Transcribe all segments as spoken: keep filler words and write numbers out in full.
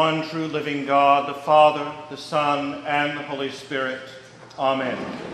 one true living God, the Father, the Son, and the Holy Spirit. Amen.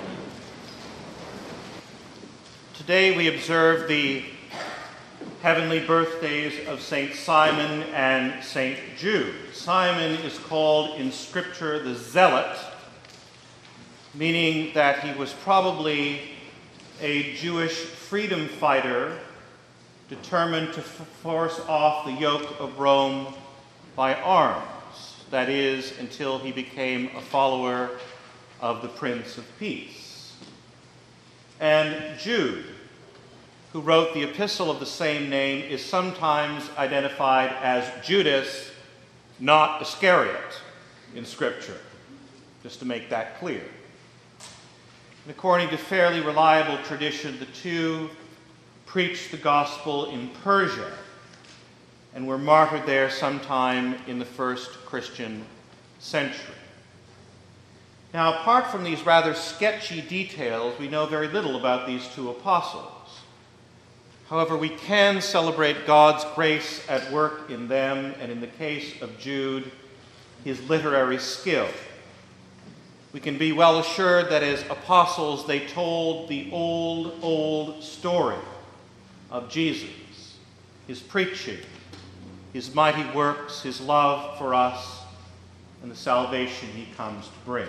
Today we observe the heavenly birthdays of Saint Simon and Saint Jude. Simon is called in Scripture the Zealot, meaning that he was probably a Jewish freedom fighter determined to force off the yoke of Rome by arms, that is, until he became a follower of the Prince of Peace. And Jude, who wrote the epistle of the same name, is sometimes identified as Judas, not Iscariot, in Scripture, just to make that clear. And according to fairly reliable tradition, the two preached the gospel in Persia and were martyred there sometime in the first Christian century. Now, apart from these rather sketchy details, we know very little about these two apostles. However, we can celebrate God's grace at work in them, and in the case of Jude, his literary skill. We can be well assured that as apostles, they told the old, old story of Jesus, his preaching, his mighty works, his love for us, and the salvation he comes to bring.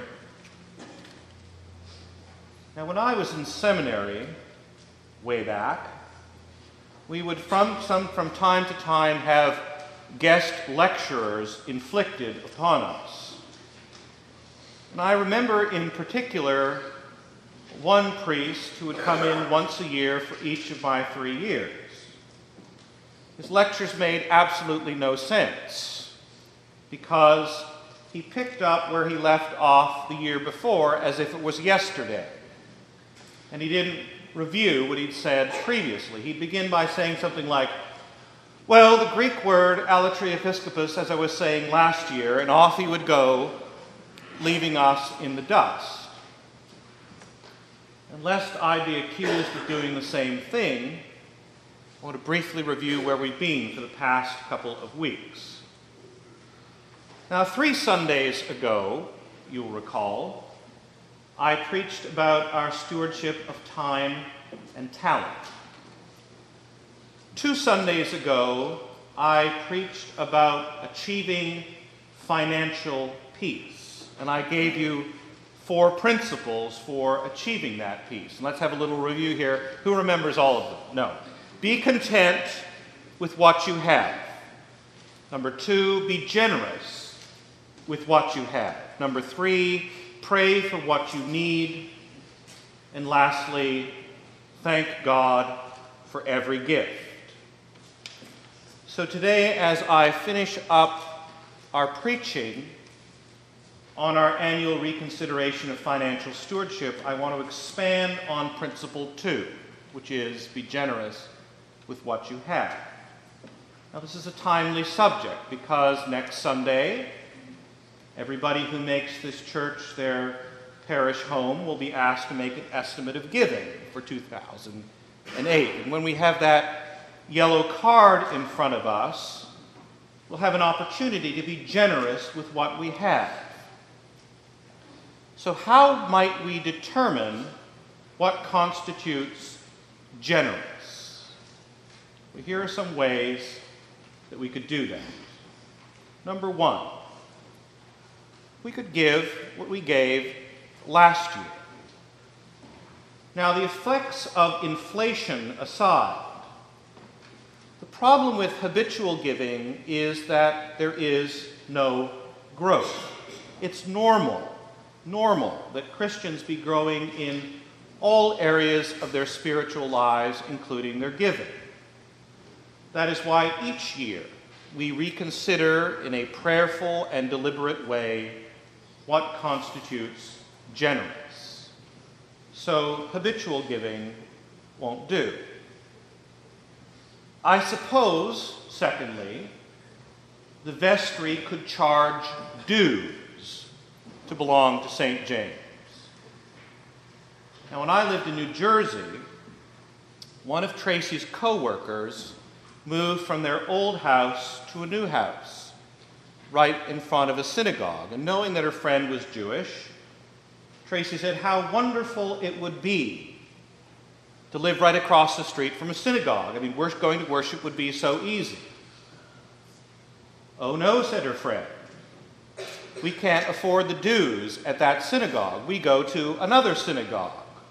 Now, when I was in seminary, way back, we would from, some, from time to time have guest lecturers inflicted upon us. And I remember in particular one priest who would come in once a year for each of my three years. His lectures made absolutely no sense because he picked up where he left off the year before as if it was yesterday. And he didn't review what he'd said previously. He'd begin by saying something like, well, the Greek word alatri episkopos, as I was saying last year, and off he would go, leaving us in the dust. And lest I be accused of doing the same thing, I want to briefly review where we've been for the past couple of weeks. Now, three Sundays ago, you'll recall, I preached about our stewardship of time and talent. Two Sundays ago, I preached about achieving financial peace, and I gave you four principles for achieving that peace. And let's have a little review here. Who remembers all of them? No. Be content with what you have. Number two, be generous with what you have. Number three, pray for what you need. And lastly, thank God for every gift. So today, as I finish up our preaching on our annual reconsideration of financial stewardship, I want to expand on principle two, which is be generous with what you have. Now, this is a timely subject because next Sunday, everybody who makes this church their parish home will be asked to make an estimate of giving for two thousand eight. And when we have that yellow card in front of us, we'll have an opportunity to be generous with what we have. So how might we determine what constitutes generous? Well, here are some ways that we could do that. Number one, we could give what we gave last year. Now, the effects of inflation aside, the problem with habitual giving is that there is no growth. It's normal. normal that Christians be growing in all areas of their spiritual lives, including their giving. That is why each year we reconsider in a prayerful and deliberate way what constitutes generous. So habitual giving won't do. I suppose, secondly, the vestry could charge dues to belong to Saint James. Now, when I lived in New Jersey, one of Tracy's co-workers moved from their old house to a new house. right in front of a synagogue. And knowing that her friend was Jewish, Tracy said how wonderful it would be to live right across the street from a synagogue. I mean, going to worship would be so easy. Oh no, said her friend. We can't afford the dues at that synagogue. We go to another synagogue.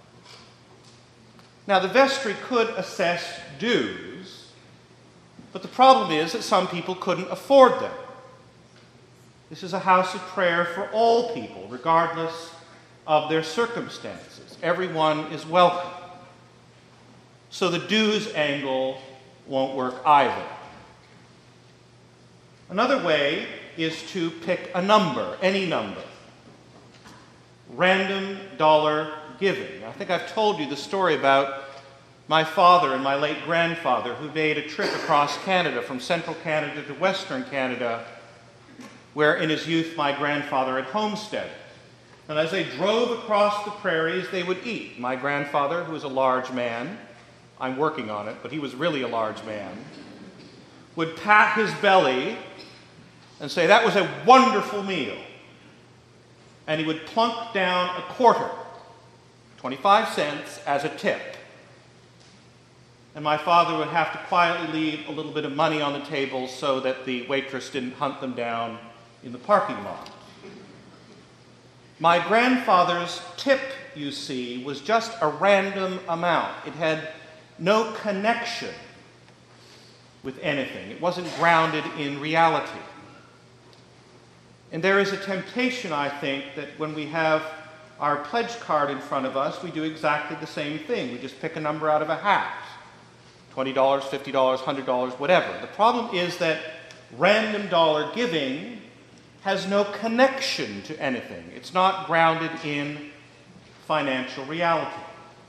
Now, the vestry could assess dues, but the problem is that some people couldn't afford them. This is a house of prayer for all people, regardless of their circumstances. Everyone is welcome. So the dues angle won't work either. Another way is to pick a number, any number. Random dollar giving. I think I've told you the story about my father and my late grandfather who made a trip across Canada, from central Canada to western Canada, where in his youth my grandfather had homesteaded. And as they drove across the prairies, they would eat. My grandfather, who was a large man, I'm working on it, but he was really a large man, would pat his belly and say, "That was a wonderful meal." And he would plunk down a quarter, twenty-five cents, as a tip. And my father would have to quietly leave a little bit of money on the table so that the waitress didn't hunt them down in the parking lot. My grandfather's tip, you see, was just a random amount. It had no connection with anything. It wasn't grounded in reality. And there is a temptation, I think, that when we have our pledge card in front of us, we do exactly the same thing. We just pick a number out of a hat. twenty dollars, fifty dollars, one hundred dollars, whatever. The problem is that random dollar giving has no connection to anything. It's not grounded in financial reality.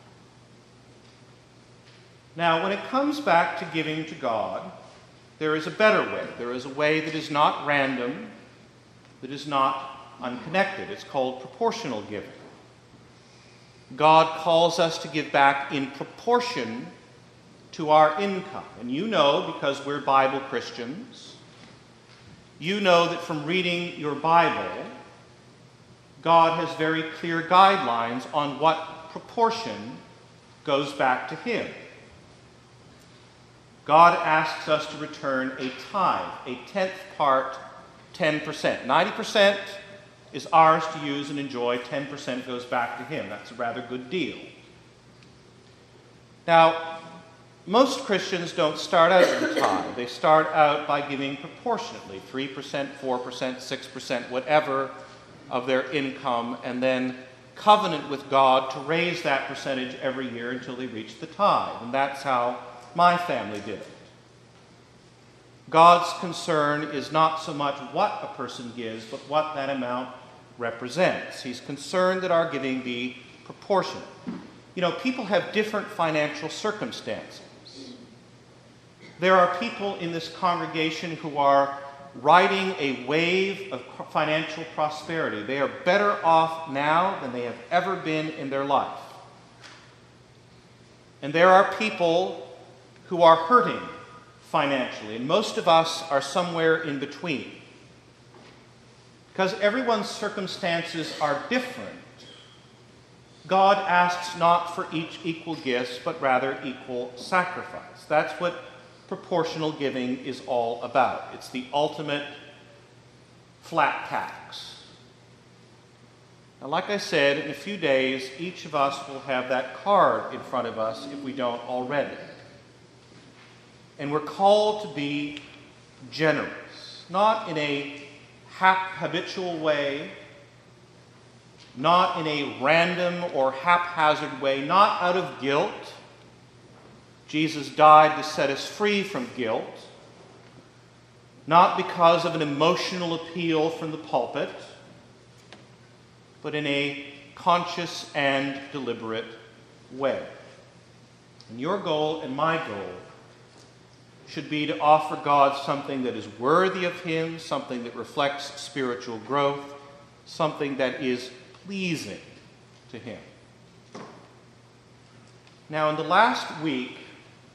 Now, when it comes back to giving to God, there is a better way. There is a way that is not random, that is not unconnected. It's called proportional giving. God calls us to give back in proportion to our income. And you know, because we're Bible Christians, you know that from reading your Bible, God has very clear guidelines on what proportion goes back to Him. God asks us to return a tithe, a tenth part, ten percent. ninety percent is ours to use and enjoy, ten percent goes back to Him. That's a rather good deal. Now, most Christians don't start out with a tithe. They start out by giving proportionately, three percent, four percent, six percent, whatever of their income, and then covenant with God to raise that percentage every year until they reach the tithe. And that's how my family did it. God's concern is not so much what a person gives, but what that amount represents. He's concerned that our giving be proportionate. You know, people have different financial circumstances. There are people in this congregation who are riding a wave of financial prosperity. They are better off now than they have ever been in their life. And there are people who are hurting financially, and most of us are somewhere in between. Because everyone's circumstances are different, God asks not for each equal gifts, but rather equal sacrifice. That's what proportional giving is all about. It's the ultimate flat tax. Now, like I said, in a few days, each of us will have that card in front of us if we don't already. And we're called to be generous, not in a hap- habitual way, not in a random or haphazard way, not out of guilt. Jesus died to set us free from guilt, not because of an emotional appeal from the pulpit, but in a conscious and deliberate way. And your goal and my goal should be to offer God something that is worthy of Him, something that reflects spiritual growth, something that is pleasing to Him. Now, in the last week,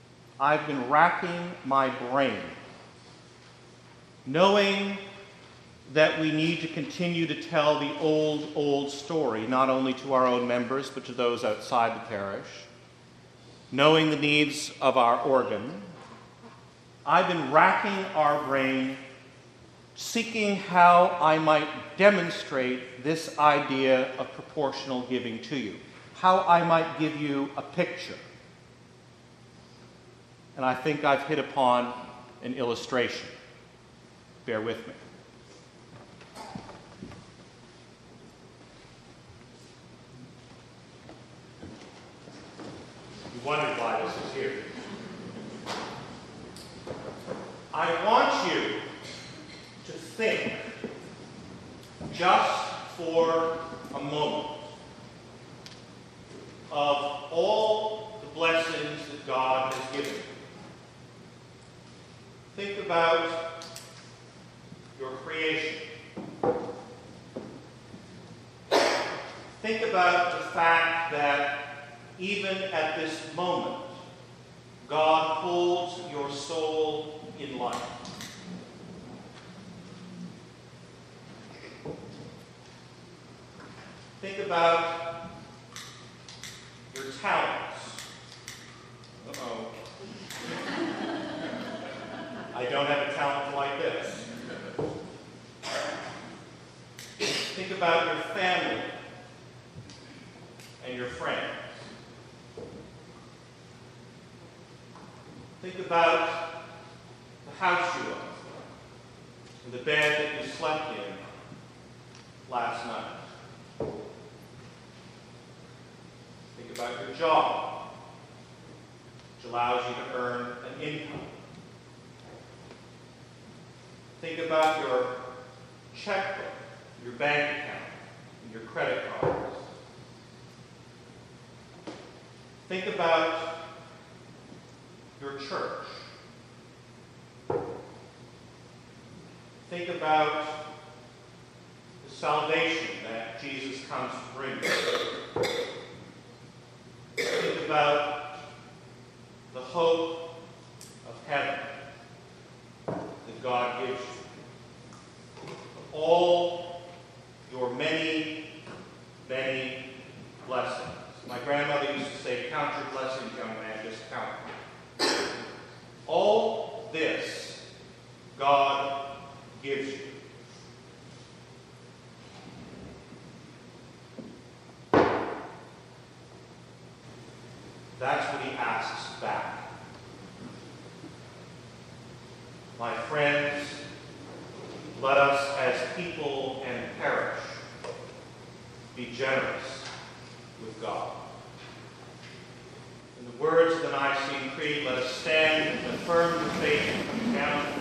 I've been racking my brain, knowing that we need to continue to tell the old, old story, not only to our own members, but to those outside the parish, knowing the needs of our organ. I've been racking our brain, seeking how I might demonstrate this idea of proportional giving to you, how I might give you a picture. And I think I've hit upon an illustration. Bear with me. You wondered why this is here. I want you to think, just for a moment, of all the blessings that God has given you. Think about your creation. Think about the fact that even at this moment, God holds your soul in life. Think about your talents. Uh-oh. I don't have a talent like this. Think about your family and your friends. Think about the house you own and the bed that you slept in last night. Think about your job, which allows you to earn an income. Think about your checkbook, your bank account, and your credit cards. Think about your church. Think about the salvation that Jesus comes to bring you. Think about the hope of heaven that God gives you. All your many, many blessings. My grandmother used to say, count your blessings, young man, just count them. All this God gives you. That's what he asks back. My friends, let us as people and parish be generous with God. In the words of the Nicene Creed, let us stand and affirm the faith coming down